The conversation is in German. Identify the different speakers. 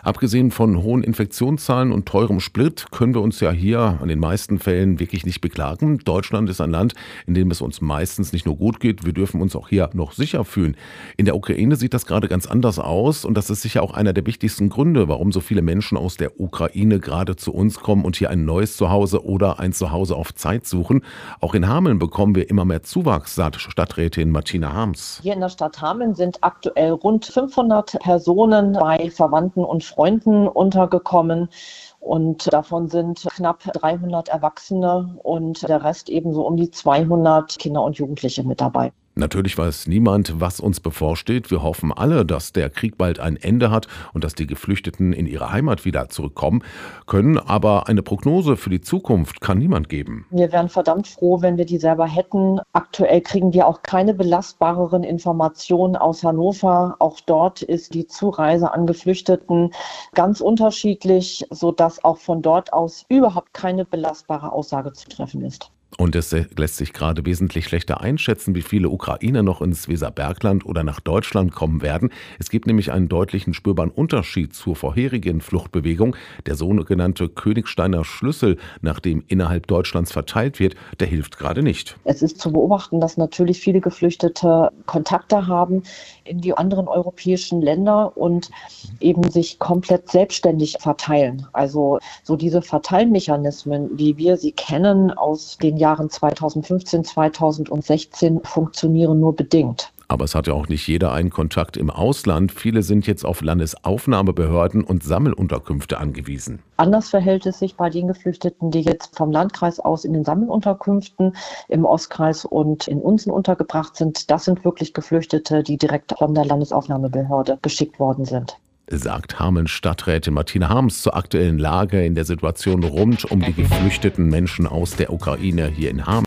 Speaker 1: Abgesehen von hohen Infektionszahlen und teurem Sprit können wir uns ja hier in den meisten Fällen wirklich nicht beklagen. Deutschland ist ein Land, in dem es uns meistens nicht nur gut geht, wir dürfen uns auch hier noch sicher fühlen. In der Ukraine sieht das gerade ganz anders aus und das ist sicher auch einer der wichtigsten Gründe, warum so viele Menschen aus der Ukraine gerade zu uns kommen und hier ein neues Zuhause oder ein Zuhause auf Zeit suchen. Auch in Hameln bekommen wir immer mehr Zuwachs, sagt Stadträtin Martina Harms.
Speaker 2: Hier in der Stadt Hameln sind aktuell rund 500 Personen bei Verwandten und Freunden untergekommen. Und davon sind knapp 300 Erwachsene und der Rest ebenso um die 200 Kinder und Jugendliche mit dabei.
Speaker 1: Natürlich weiß niemand, was uns bevorsteht. Wir hoffen alle, dass der Krieg bald ein Ende hat und dass die Geflüchteten in ihre Heimat wieder zurückkommen können. Aber eine Prognose für die Zukunft kann niemand geben.
Speaker 2: Wir wären verdammt froh, wenn wir die selber hätten. Aktuell kriegen wir auch keine belastbareren Informationen aus Hannover. Auch dort ist die Zureise an Geflüchteten ganz unterschiedlich, sodass auch von dort aus überhaupt keine belastbare Aussage zu treffen ist.
Speaker 1: Und es lässt sich gerade wesentlich schlechter einschätzen, wie viele Ukrainer noch ins Weserbergland oder nach Deutschland kommen werden. Es gibt nämlich einen deutlichen spürbaren Unterschied zur vorherigen Fluchtbewegung. Der sogenannte Königsteiner Schlüssel, nach dem innerhalb Deutschlands verteilt wird, der hilft gerade nicht.
Speaker 2: Es ist zu beobachten, dass natürlich viele Geflüchtete Kontakte haben in die anderen europäischen Länder und eben sich komplett selbstständig verteilen. Also so diese Verteilmechanismen, wie wir sie kennen aus den Jahren 2015, 2016, funktionieren nur bedingt.
Speaker 1: Aber es hat ja auch nicht jeder einen Kontakt im Ausland. Viele sind jetzt auf Landesaufnahmebehörden und Sammelunterkünfte angewiesen.
Speaker 2: Anders verhält es sich bei den Geflüchteten, die jetzt vom Landkreis aus in den Sammelunterkünften im Ostkreis und in Unsen untergebracht sind. Das sind wirklich Geflüchtete, die direkt von der Landesaufnahmebehörde geschickt worden sind.
Speaker 1: Sagt Hameln-Stadträtin Martina Harms zur aktuellen Lage in der Situation rund um die geflüchteten Menschen aus der Ukraine hier in Hameln.